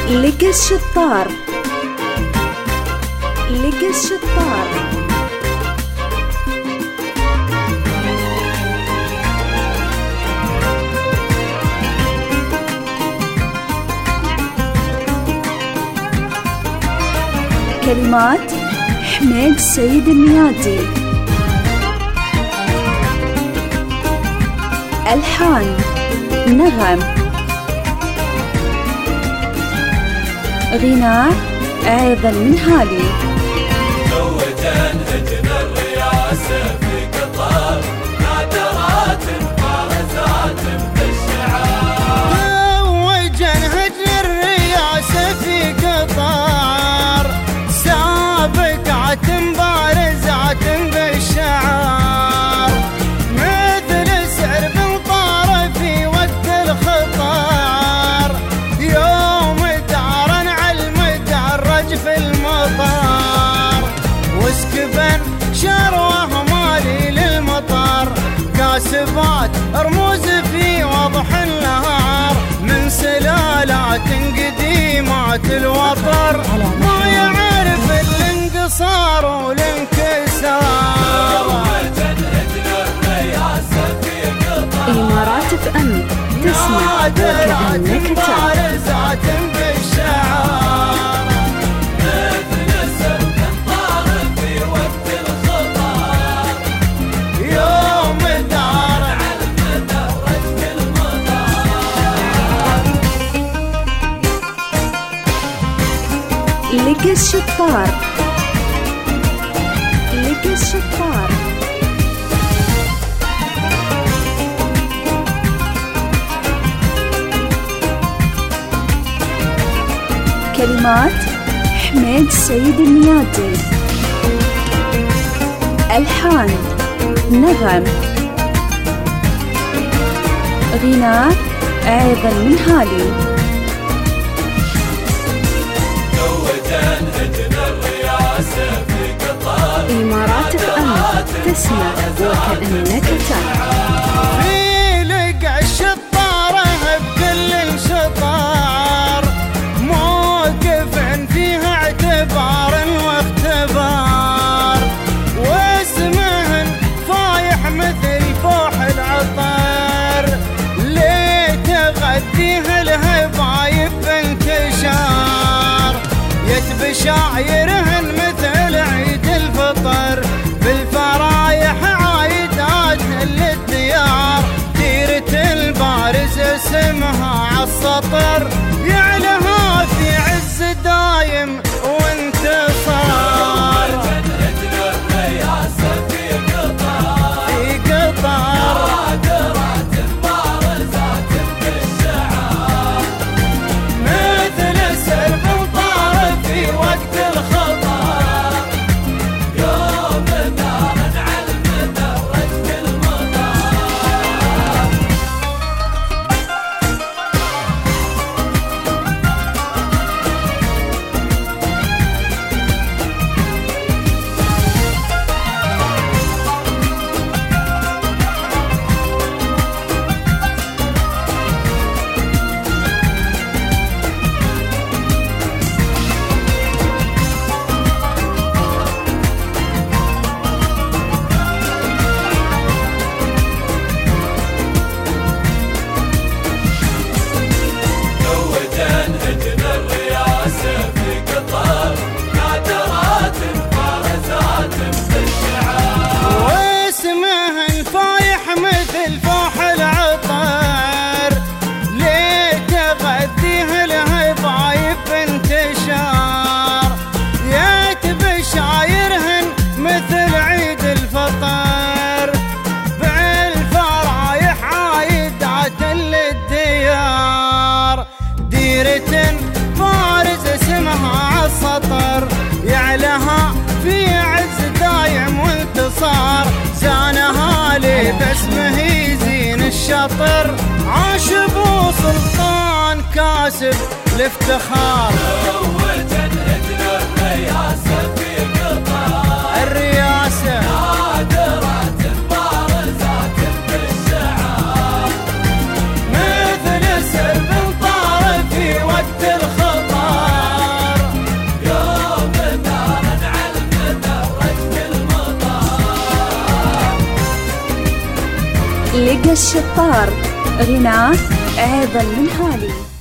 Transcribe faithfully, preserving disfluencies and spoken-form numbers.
لقى الشطار لقى الشطار كلمات حميد سيد الميادي، ألحان نغم، غناء عيض المنهالي. زوجن هجن الرياسة في قطار نادرات بارزات بالشعار. زوجن هجن الرياسة في قطار سابقات بارزات بالشعار، مثل سرب طار في وقت الخطار، يوم دارا على المدرج في المطار، وسكبن شروه مالي للمطار، كاسبات رموز في وضح النهار، من سلالات قديمات الوطر، ما يعرف الانقصار والانكسار. إمارات اف ام تسمع وكأنك تعرف. بالشعار مثل السرب طار في وقت الخطار، يوم دار على المدرج في المطار. لقى الشطار لقى الشطار كلمات حميد سيد الميادي، ألحان نغم، غناء عيض المنهالي. زوجن هجن الرياسة في قطار إمارات اف ام تسمع وكأنك تعرف. في لقى الشطارة بكل الشطار، موقف فيها اعتبار واختبار، واسمهن فايح مثل فوح العطار، ليه تغذيه الهبايب بانتشار، يتب شايرهن مثل عيد الفطر، بالفرايح عايدات للديار، ديرة البارز اسمها عالسطر، يعلها في عز دايم وانتصار. هجن الرياسة في قطار في قطار نادرات بارزات بالشعار، مثل سرب طار في وقت الخطار، يوم دارا على المدرج في المطار. زوجن هجن الرياسة في قطار نادرات بارزات بالشعار، واسمهن فايح مثل فوح العطر، ليه تغذيه الهبايب بانتشار، يتب شايرهن مثل عيد الفطر، بالفرايح عايدات للديار، ديرة فارز اسمها عالسطر، يعلها في عز دايم وانتصار، زانها لي باسمه يزين الشطر، عاش ابو سلطان كاسب الافتخار. زوجن هجن الرياسة في قطار الرياسة نادرات بارزات بالشعار، مثل سرب طار في وقت الخطر، لقى الشطار. غناء عيض المنهالي.